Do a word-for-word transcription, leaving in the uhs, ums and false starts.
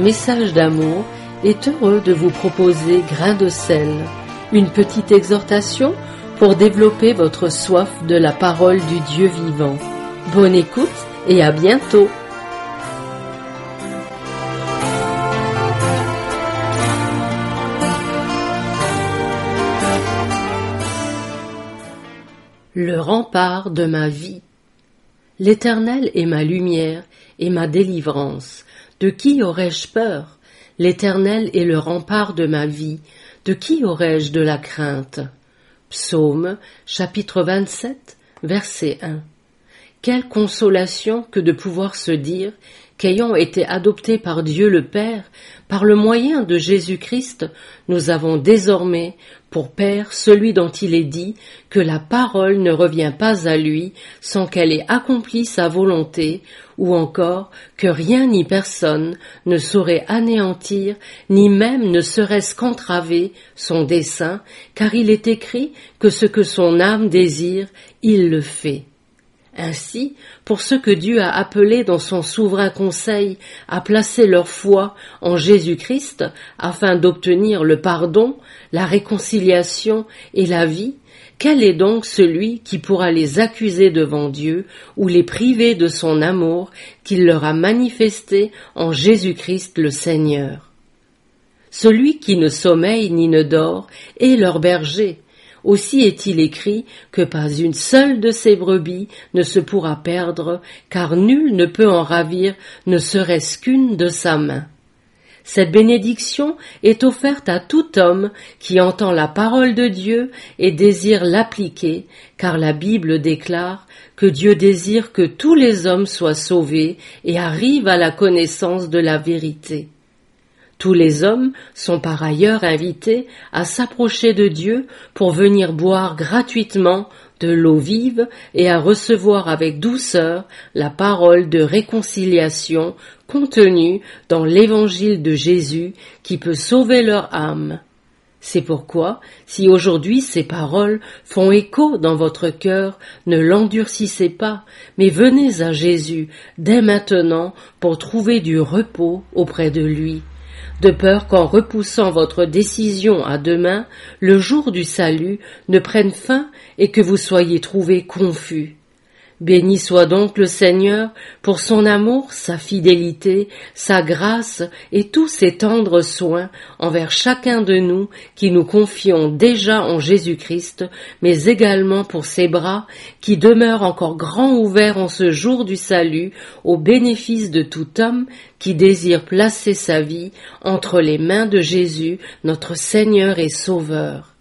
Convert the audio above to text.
Message d'amour est heureux de vous proposer Grain de sel, une petite exhortation pour développer votre soif de la parole du Dieu vivant. Bonne écoute et à bientôt. Le rempart de ma vie. L'Éternel est ma lumière et ma délivrance. De qui aurais-je peur? L'Éternel est le rempart de ma vie. De qui aurais-je de la crainte? Psaume, chapitre vingt-sept, verset un. Quelle consolation que de pouvoir se dire qu'ayant été adoptés par Dieu le Père, par le moyen de Jésus-Christ, nous avons désormais pour Père celui dont il est dit que la parole ne revient pas à lui sans qu'elle ait accompli sa volonté, ou encore que rien ni personne ne saurait anéantir, ni même ne serait-ce qu'entraver son dessein, car il est écrit que ce que son âme désire, il le fait. Ainsi, pour ceux que Dieu a appelés dans son souverain conseil à placer leur foi en Jésus-Christ afin d'obtenir le pardon, la réconciliation et la vie, quel est donc celui qui pourra les accuser devant Dieu ou les priver de son amour qu'il leur a manifesté en Jésus-Christ le Seigneur? Celui qui ne sommeille ni ne dort est leur berger. Aussi est-il écrit que pas une seule de ses brebis ne se pourra perdre, car nul ne peut en ravir, ne serait-ce qu'une de sa main. Cette bénédiction est offerte à tout homme qui entend la parole de Dieu et désire l'appliquer, car la Bible déclare que Dieu désire que tous les hommes soient sauvés et arrivent à la connaissance de la vérité. Tous les hommes sont par ailleurs invités à s'approcher de Dieu pour venir boire gratuitement de l'eau vive et à recevoir avec douceur la parole de réconciliation contenue dans l'évangile de Jésus qui peut sauver leur âme. C'est pourquoi, si aujourd'hui ces paroles font écho dans votre cœur, ne l'endurcissez pas, mais venez à Jésus dès maintenant pour trouver du repos auprès de lui. De peur qu'en repoussant votre décision à demain, le jour du salut ne prenne fin et que vous soyez trouvés confus. Béni soit donc le Seigneur pour son amour, sa fidélité, sa grâce et tous ses tendres soins envers chacun de nous qui nous confions déjà en Jésus-Christ, mais également pour ses bras qui demeurent encore grands ouverts en ce jour du salut au bénéfice de tout homme qui désire placer sa vie entre les mains de Jésus, notre Seigneur et Sauveur.